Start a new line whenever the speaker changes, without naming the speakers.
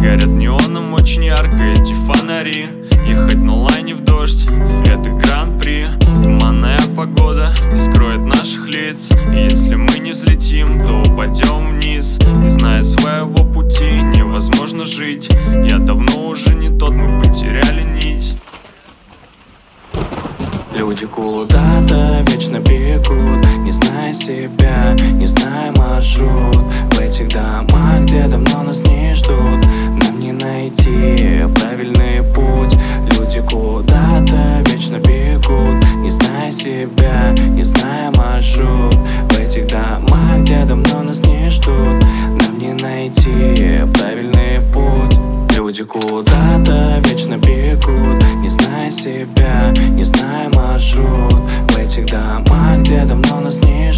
Горят неоном очень ярко эти фонари. Ехать на лайне в дождь — это гран-при. Туманная погода не скроет наших лиц, и если мы не взлетим, то упадем вниз. Не зная своего пути, невозможно жить. Я давно уже не тот, мы потеряли нить.
Люди куда-то вечно бегут, не зная себя, не зная маршрут. В этих домах, где давно нас не ждут, нам не найти правильный путь. Люди куда-то вечно бегут, не зная себя, не зная маршрут. В этих домах, где давно нас не ждут, нам не найти правильный путь. Люди куда-то вечно бегут, не зная себя, не зная маршрут. В этих домах, где давно нас не